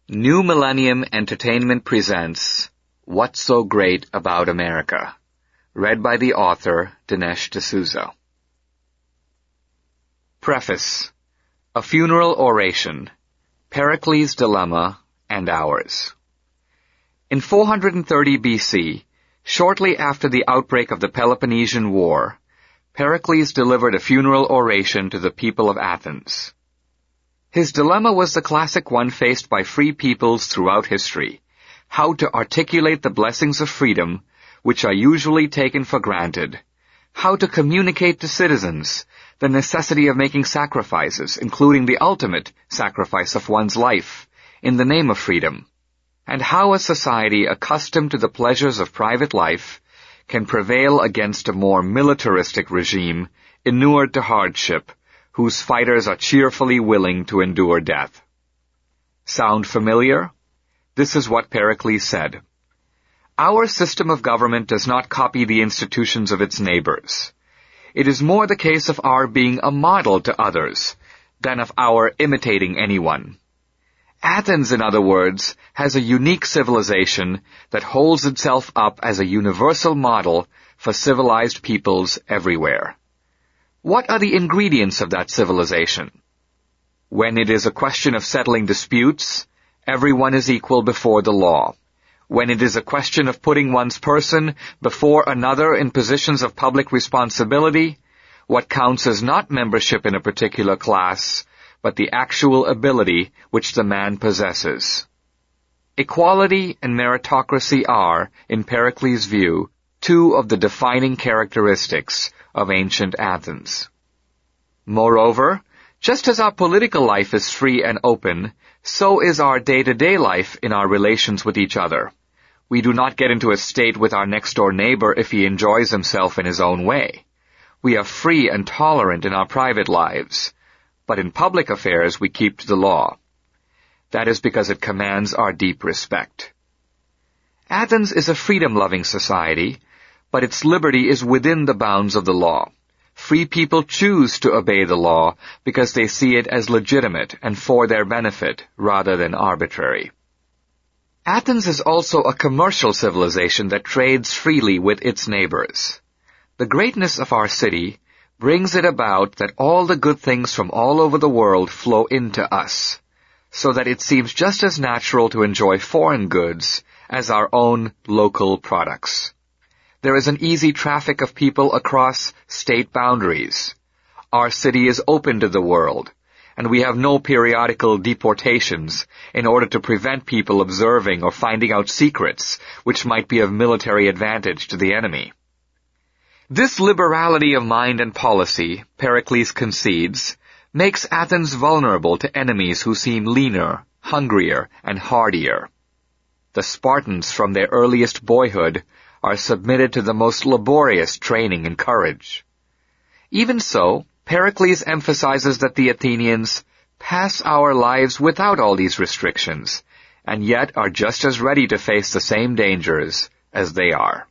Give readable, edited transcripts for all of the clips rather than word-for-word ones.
New Millennium Entertainment presents What's So Great About America? Read by the author, Dinesh D'Souza. Preface. A Funeral Oration. Pericles' Dilemma and Ours. In 430 BC, shortly after the outbreak of the Peloponnesian War, Pericles delivered a funeral oration to the people of Athens. His dilemma was the classic one faced by free peoples throughout history: how to articulate the blessings of freedom, which are usually taken for granted, how to communicate to citizens the necessity of making sacrifices, including the ultimate sacrifice of one's life, in the name of freedom, and how a society accustomed to the pleasures of private life can prevail against a more militaristic regime inured to hardship, whose fighters are cheerfully willing to endure death. Sound familiar? This is what Pericles said. Our system of government does not copy the institutions of its neighbors. It is more the case of our being a model to others than of our imitating anyone. Athens, in other words, has a unique civilization that holds itself up as a universal model for civilized peoples everywhere. What are the ingredients of that civilization? When it is a question of settling disputes, everyone is equal before the law. When it is a question of putting one's person before another in positions of public responsibility, what counts is not membership in a particular class, but the actual ability which the man possesses. Equality and meritocracy are, in Pericles' view, two of the defining characteristics of ancient Athens. Moreover, just as our political life is free and open, so is our day-to-day life in our relations with each other. We do not get into a state with our next-door neighbor if he enjoys himself in his own way. We are free and tolerant in our private lives, but in public affairs we keep to the law. That is because it commands our deep respect. Athens is a freedom-loving society, but its liberty is within the bounds of the law. Free people choose to obey the law because they see it as legitimate and for their benefit rather than arbitrary. Athens is also a commercial civilization that trades freely with its neighbors. The greatness of our city brings it about that all the good things from all over the world flow into us, so that it seems just as natural to enjoy foreign goods as our own local products. There is an easy traffic of people across state boundaries. Our city is open to the world, and we have no periodical deportations in order to prevent people observing or finding out secrets which might be of military advantage to the enemy. This liberality of mind and policy, Pericles concedes, makes Athens vulnerable to enemies who seem leaner, hungrier, and hardier. The Spartans from their earliest boyhood are submitted to the most laborious training and courage. Even so, Pericles emphasizes that the Athenians pass our lives without all these restrictions, and yet are just as ready to face the same dangers as they are.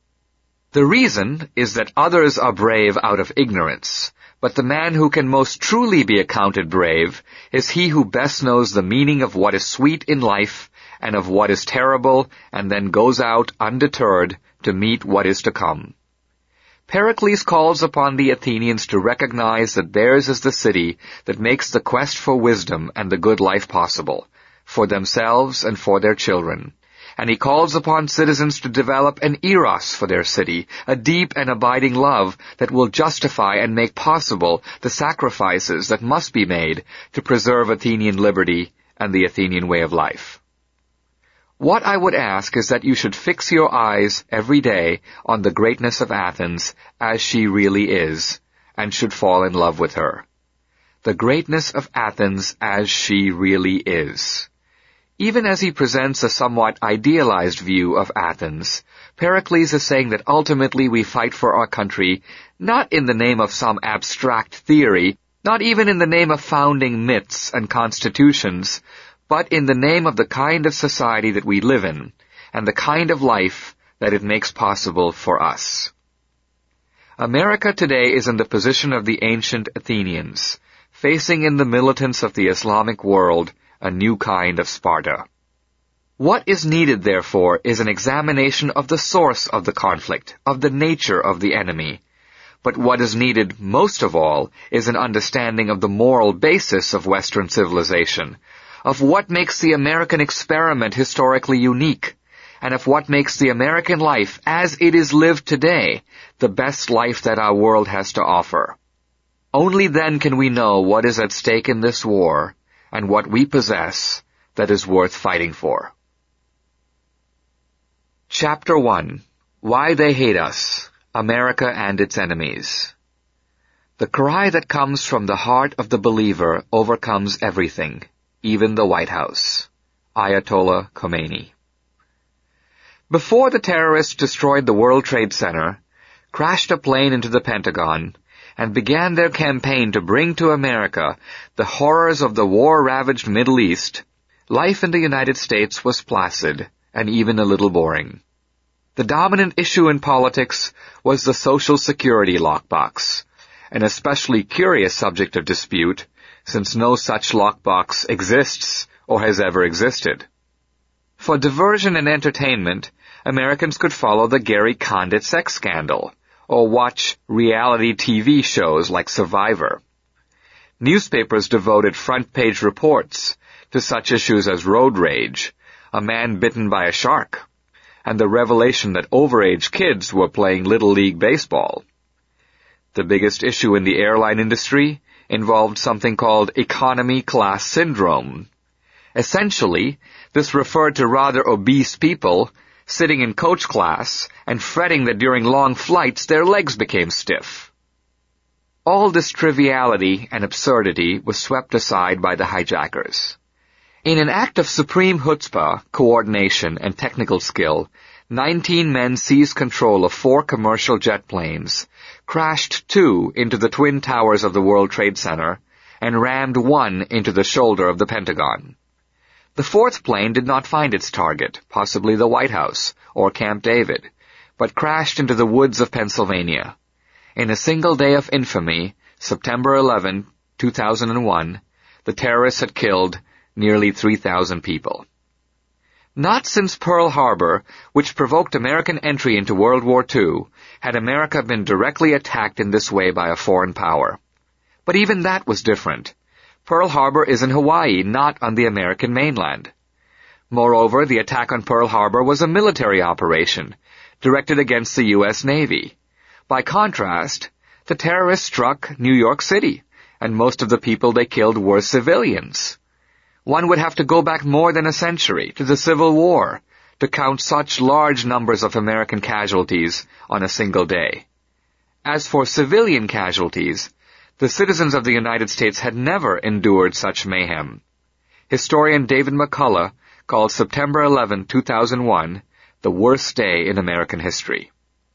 The reason is that others are brave out of ignorance, but the man who can most truly be accounted brave is he who best knows the meaning of what is sweet in life and of what is terrible, and then goes out undeterred to meet what is to come. Pericles calls upon the Athenians to recognize that theirs is the city that makes the quest for wisdom and the good life possible, for themselves and for their children. And he calls upon citizens to develop an eros for their city, a deep and abiding love that will justify and make possible the sacrifices that must be made to preserve Athenian liberty and the Athenian way of life. What I would ask is that you should fix your eyes every day on the greatness of Athens as she really is, and should fall in love with her. The greatness of Athens as she really is. Even as he presents a somewhat idealized view of Athens, Pericles is saying that ultimately we fight for our country not in the name of some abstract theory, not even in the name of founding myths and constitutions, but in the name of the kind of society that we live in, and the kind of life that it makes possible for us. America today is in the position of the ancient Athenians, facing in the militants of the Islamic world a new kind of Sparta. What is needed, therefore, is an examination of the source of the conflict, of the nature of the enemy. But what is needed most of all is an understanding of the moral basis of Western civilization, of what makes the American experiment historically unique, and of what makes the American life, as it is lived today, the best life that our world has to offer. Only then can we know what is at stake in this war, and what we possess that is worth fighting for. Chapter 1. Why They Hate Us, America and Its Enemies. The cry that comes from the heart of the believer overcomes everything, even the White House. Ayatollah Khomeini. Before the terrorists destroyed the World Trade Center, crashed a plane into the Pentagon, and began their campaign to bring to America the horrors of the war-ravaged Middle East, life in the United States was placid and even a little boring. The dominant issue in politics was the Social Security lockbox, an especially curious subject of dispute, since no such lockbox exists or has ever existed. For diversion and entertainment, Americans could follow the Gary Condit sex scandal, or watch reality TV shows like Survivor. Newspapers devoted front-page reports to such issues as road rage, a man bitten by a shark, and the revelation that overage kids were playing Little League baseball. The biggest issue in the airline industry involved something called economy class syndrome. Essentially, this referred to rather obese people sitting in coach class and fretting that during long flights their legs became stiff. All this triviality and absurdity was swept aside by the hijackers. In an act of supreme chutzpah, coordination, and technical skill, 19 men seized control of 4 commercial jet planes, crashed 2 into the twin towers of the World Trade Center, and rammed 1 into the shoulder of the Pentagon. The 4th plane did not find its target, possibly the White House or Camp David, but crashed into the woods of Pennsylvania. In a single day of infamy, September 11, 2001, the terrorists had killed nearly 3,000 people. Not since Pearl Harbor, which provoked American entry into World War II, had America been directly attacked in this way by a foreign power. But even that was different. Pearl Harbor is in Hawaii, not on the American mainland. Moreover, the attack on Pearl Harbor was a military operation, directed against the U.S. Navy. By contrast, the terrorists struck New York City, and most of the people they killed were civilians. One would have to go back more than a century, to the Civil War, to count such large numbers of American casualties on a single day. As for civilian casualties, the citizens of the United States had never endured such mayhem. Historian David McCullough called September 11, 2001, the worst day in American history.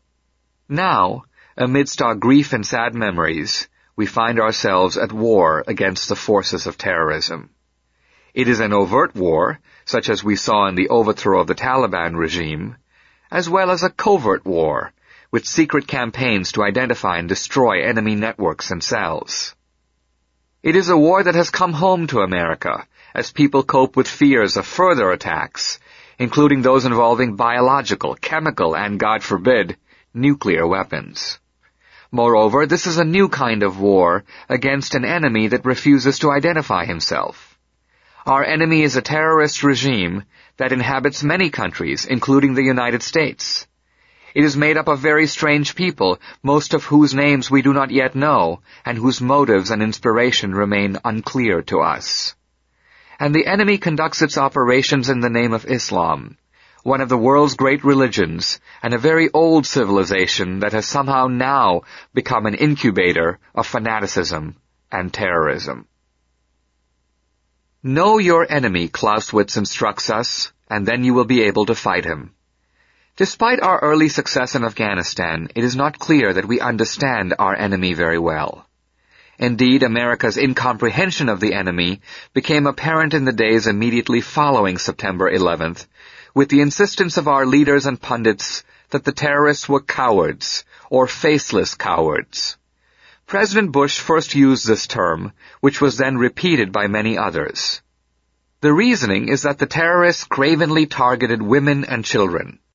Now, amidst our grief and sad memories, we find ourselves at war against the forces of terrorism. It is an overt war, such as we saw in the overthrow of the Taliban regime, as well as a covert war, with secret campaigns to identify and destroy enemy networks and cells. It is a war that has come home to America, as people cope with fears of further attacks, including those involving biological, chemical, and, God forbid, nuclear weapons. Moreover, this is a new kind of war against an enemy that refuses to identify himself. Our enemy is a terrorist regime that inhabits many countries, including the United States. It is made up of very strange people, most of whose names we do not yet know, and whose motives and inspiration remain unclear to us. And the enemy conducts its operations in the name of Islam, one of the world's great religions, and a very old civilization that has somehow now become an incubator of fanaticism and terrorism. Know your enemy, Clausewitz instructs us, and then you will be able to fight him. Despite our early success in Afghanistan, it is not clear that we understand our enemy very well. Indeed, America's incomprehension of the enemy became apparent in the days immediately following September 11th, with the insistence of our leaders and pundits that the terrorists were cowards, or faceless cowards. President Bush first used this term, which was then repeated by many others. The reasoning is that the terrorists cravenly targeted women and children.